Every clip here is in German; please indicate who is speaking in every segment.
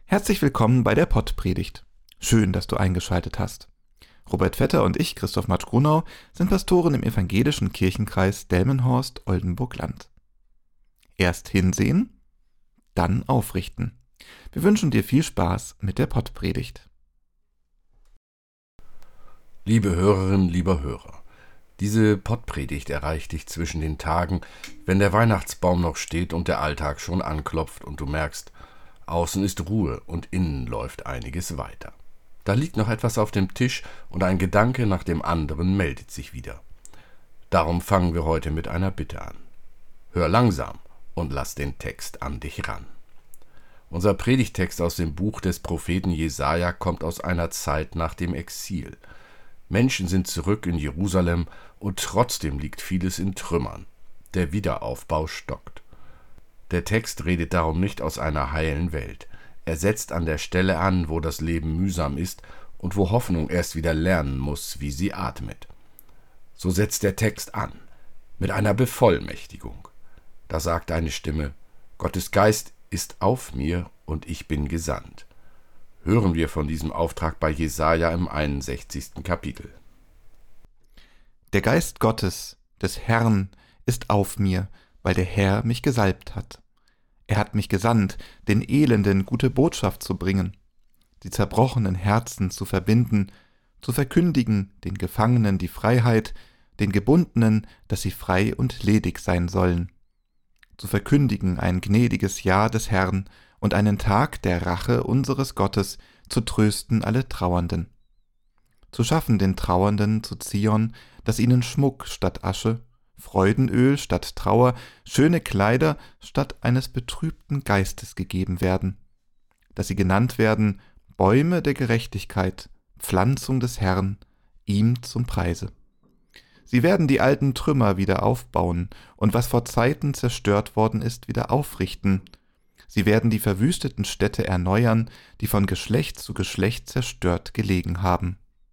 Speaker 1: Herzlich willkommen bei der Pottpredigt. Schön, dass du eingeschaltet hast. Robert Vetter und ich, Christoph Matsch-Grunau, sind Pastoren im evangelischen Kirchenkreis Delmenhorst-Oldenburg-Land. Erst hinsehen, dann aufrichten. Wir wünschen dir viel Spaß mit der Pottpredigt.
Speaker 2: Liebe Hörerinnen, lieber Hörer, diese Pottpredigt erreicht dich zwischen den Tagen, wenn der Weihnachtsbaum noch steht und der Alltag schon anklopft und du merkst, außen ist Ruhe und innen läuft einiges weiter. Da liegt noch etwas auf dem Tisch und ein Gedanke nach dem anderen meldet sich wieder. Darum fangen wir heute mit einer Bitte an. Hör langsam und lass den Text an dich ran. Unser Predigttext aus dem Buch des Propheten Jesaja kommt aus einer Zeit nach dem Exil. Menschen sind zurück in Jerusalem und trotzdem liegt vieles in Trümmern. Der Wiederaufbau stockt. Der Text redet darum nicht aus einer heilen Welt. Er setzt an der Stelle an, wo das Leben mühsam ist und wo Hoffnung erst wieder lernen muss, wie sie atmet. So setzt der Text an, mit einer Bevollmächtigung. Da sagt eine Stimme: Gottes Geist ist auf mir und ich bin gesandt. Hören wir von diesem Auftrag bei Jesaja im 61. Kapitel.
Speaker 1: Der Geist Gottes, des Herrn, ist auf mir, weil der Herr mich gesalbt hat. Er hat mich gesandt, den Elenden gute Botschaft zu bringen, die zerbrochenen Herzen zu verbinden, zu verkündigen den Gefangenen die Freiheit, den Gebundenen, dass sie frei und ledig sein sollen, zu verkündigen ein gnädiges Jahr des Herrn und einen Tag der Rache unseres Gottes, zu trösten alle Trauernden, zu schaffen den Trauernden zu Zion, dass ihnen Schmuck statt Asche, Freudenöl statt Trauer, schöne Kleider statt eines betrübten Geistes gegeben werden, dass sie genannt werden Bäume der Gerechtigkeit, Pflanzung des Herrn, ihm zum Preise. Sie werden die alten Trümmer wieder aufbauen und was vor Zeiten zerstört worden ist, wieder aufrichten. Sie werden die verwüsteten Städte erneuern, die von Geschlecht zu Geschlecht zerstört gelegen haben.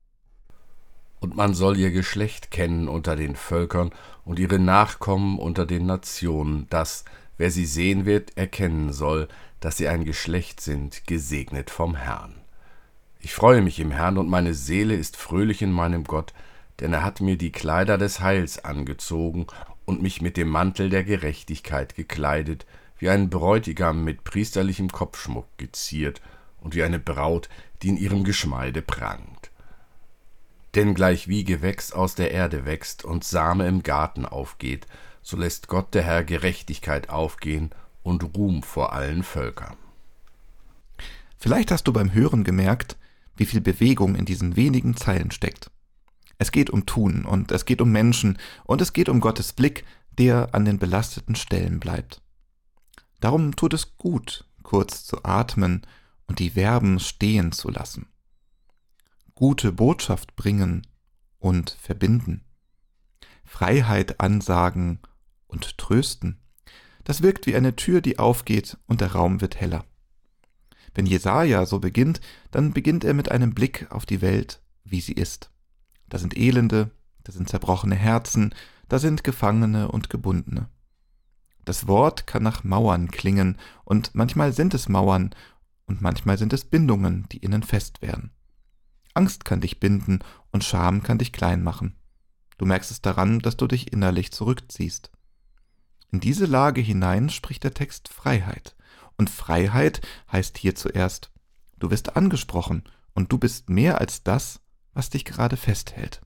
Speaker 2: Und man soll ihr Geschlecht kennen unter den Völkern und ihre Nachkommen unter den Nationen, dass, wer sie sehen wird, erkennen soll, dass sie ein Geschlecht sind, gesegnet vom Herrn. Ich freue mich im Herrn und meine Seele ist fröhlich in meinem Gott, denn er hat mir die Kleider des Heils angezogen und mich mit dem Mantel der Gerechtigkeit gekleidet, wie ein Bräutigam mit priesterlichem Kopfschmuck geziert und wie eine Braut, die in ihrem Geschmeide prangt. Denn gleichwie Gewächs aus der Erde wächst und Same im Garten aufgeht, so lässt Gott der Herr Gerechtigkeit aufgehen und Ruhm vor allen Völkern.
Speaker 1: Vielleicht hast du beim Hören gemerkt, wie viel Bewegung in diesen wenigen Zeilen steckt. Es geht um Tun und es geht um Menschen und es geht um Gottes Blick, der an den belasteten Stellen bleibt. Darum tut es gut, kurz zu atmen und die Verben stehen zu lassen. Gute Botschaft bringen und verbinden. Freiheit ansagen und trösten. Das wirkt wie eine Tür, die aufgeht und der Raum wird heller. Wenn Jesaja so beginnt, dann beginnt er mit einem Blick auf die Welt, wie sie ist. Da sind Elende, da sind zerbrochene Herzen, da sind Gefangene und Gebundene. Das Wort kann nach Mauern klingen und manchmal sind es Mauern und manchmal sind es Bindungen, die innen fest werden. Angst kann dich binden und Scham kann dich klein machen. Du merkst es daran, dass du dich innerlich zurückziehst. In diese Lage hinein spricht der Text Freiheit. Und Freiheit heißt hier zuerst, du wirst angesprochen und du bist mehr als das, was dich gerade festhält.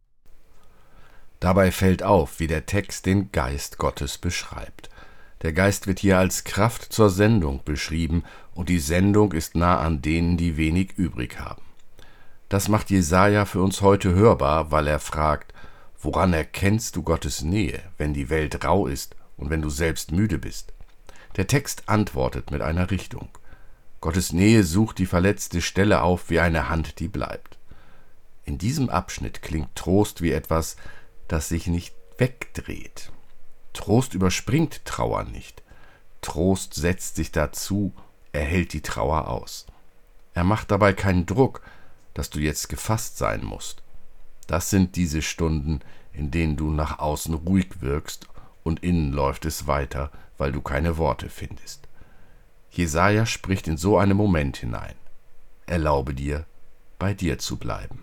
Speaker 2: Dabei fällt auf, wie der Text den Geist Gottes beschreibt. Der Geist wird hier als Kraft zur Sendung beschrieben und die Sendung ist nah an denen, die wenig übrig haben. Das macht Jesaja für uns heute hörbar, weil er fragt: Woran erkennst du Gottes Nähe, wenn die Welt rau ist und wenn du selbst müde bist? Der Text antwortet mit einer Richtung. Gottes Nähe sucht die verletzte Stelle auf wie eine Hand, die bleibt. In diesem Abschnitt klingt Trost wie etwas, das sich nicht wegdreht. Trost überspringt Trauer nicht. Trost setzt sich dazu, er hält die Trauer aus. Er macht dabei keinen Druck, dass du jetzt gefasst sein musst. Das sind diese Stunden, in denen du nach außen ruhig wirkst und innen läuft es weiter, weil du keine Worte findest. Jesaja spricht in so einen Moment hinein. Erlaube dir, bei dir zu bleiben.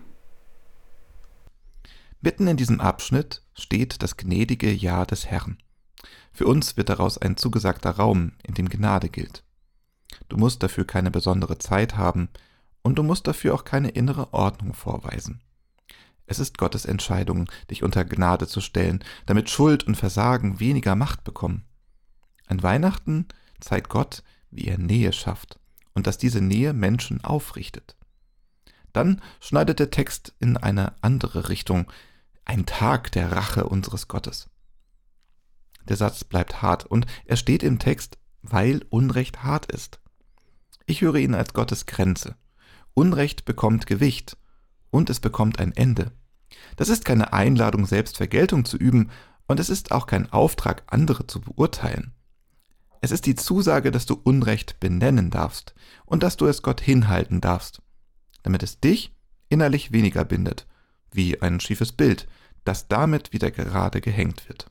Speaker 1: Mitten in diesem Abschnitt steht das gnädige Ja des Herrn. Für uns wird daraus ein zugesagter Raum, in dem Gnade gilt. Du musst dafür keine besondere Zeit haben und du musst dafür auch keine innere Ordnung vorweisen. Es ist Gottes Entscheidung, dich unter Gnade zu stellen, damit Schuld und Versagen weniger Macht bekommen. An Weihnachten zeigt Gott, wie er Nähe schafft und dass diese Nähe Menschen aufrichtet. Dann schneidet der Text in eine andere Richtung, ein Tag der Rache unseres Gottes. Der Satz bleibt hart und er steht im Text, weil Unrecht hart ist. Ich höre ihn als Gottes Grenze. Unrecht bekommt Gewicht und es bekommt ein Ende. Das ist keine Einladung, Selbstvergeltung zu üben und es ist auch kein Auftrag, andere zu beurteilen. Es ist die Zusage, dass du Unrecht benennen darfst und dass du es Gott hinhalten darfst, damit es dich innerlich weniger bindet, wie ein schiefes Bild, das damit wieder gerade gehängt wird.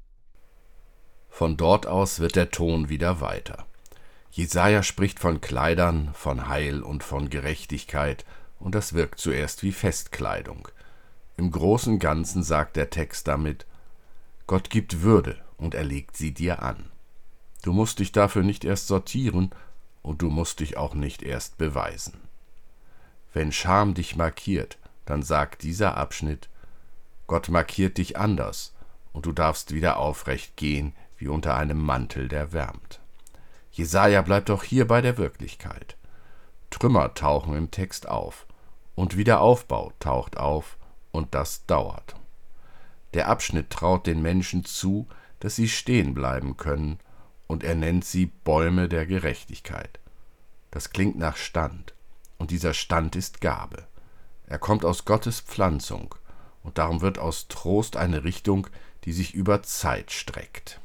Speaker 2: Von dort aus wird der Ton wieder weiter. Jesaja spricht von Kleidern, von Heil und von Gerechtigkeit, und das wirkt zuerst wie Festkleidung. Im großen und Ganzen sagt der Text damit: Gott gibt Würde und er legt sie dir an. Du musst dich dafür nicht erst sortieren und du musst dich auch nicht erst beweisen. Wenn Scham dich markiert, dann sagt dieser Abschnitt: Gott markiert dich anders und du darfst wieder aufrecht gehen, wie unter einem Mantel, der wärmt. Jesaja bleibt auch hier bei der Wirklichkeit. Trümmer tauchen im Text auf und Wiederaufbau taucht auf und das dauert. Der Abschnitt traut den Menschen zu, dass sie stehen bleiben können und er nennt sie Bäume der Gerechtigkeit. Das klingt nach Stand und dieser Stand ist Gabe. Er kommt aus Gottes Pflanzung und darum wird aus Trost eine Richtung, die sich über Zeit streckt.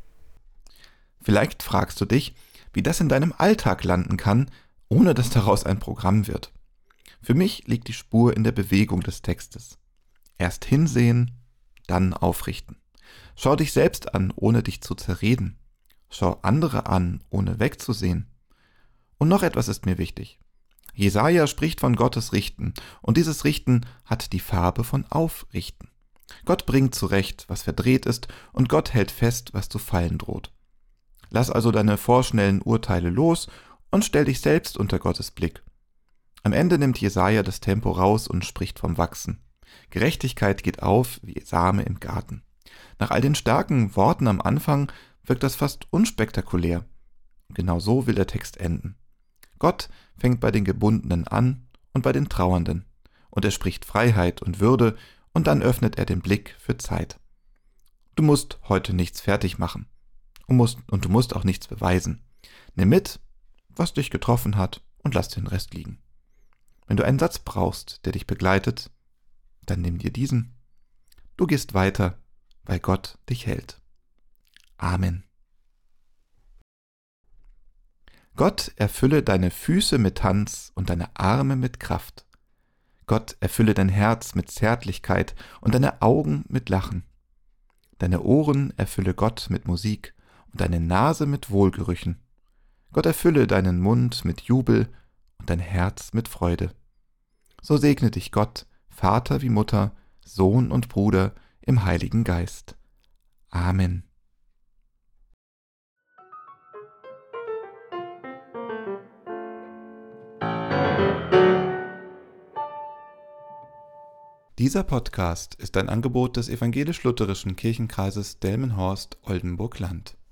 Speaker 1: Vielleicht fragst du dich, wie das in deinem Alltag landen kann, ohne dass daraus ein Programm wird. Für mich liegt die Spur in der Bewegung des Textes. Erst hinsehen, dann aufrichten. Schau dich selbst an, ohne dich zu zerreden. Schau andere an, ohne wegzusehen. Und noch etwas ist mir wichtig. Jesaja spricht von Gottes Richten und dieses Richten hat die Farbe von Aufrichten. Gott bringt zurecht, was verdreht ist und Gott hält fest, was zu fallen droht. Lass also deine vorschnellen Urteile los und stell dich selbst unter Gottes Blick. Am Ende nimmt Jesaja das Tempo raus und spricht vom Wachsen. Gerechtigkeit geht auf wie Same im Garten. Nach all den starken Worten am Anfang wirkt das fast unspektakulär. Genau so will der Text enden. Gott fängt bei den Gebundenen an und bei den Trauernden. Und er spricht Freiheit und Würde und dann öffnet er den Blick für Zeit. Du musst heute nichts fertig machen. Und du musst auch nichts beweisen. Nimm mit, was dich getroffen hat und lass den Rest liegen. Wenn du einen Satz brauchst, der dich begleitet, dann nimm dir diesen. Du gehst weiter, weil Gott dich hält. Amen. Gott erfülle deine Füße mit Tanz und deine Arme mit Kraft. Gott erfülle dein Herz mit Zärtlichkeit und deine Augen mit Lachen. Deine Ohren erfülle Gott mit Musik und deine Nase mit Wohlgerüchen. Gott erfülle deinen Mund mit Jubel und dein Herz mit Freude. So segne dich Gott, Vater wie Mutter, Sohn und Bruder im Heiligen Geist. Amen. Dieser Podcast ist ein Angebot des Evangelisch-Lutherischen Kirchenkreises Delmenhorst-Oldenburg-Land.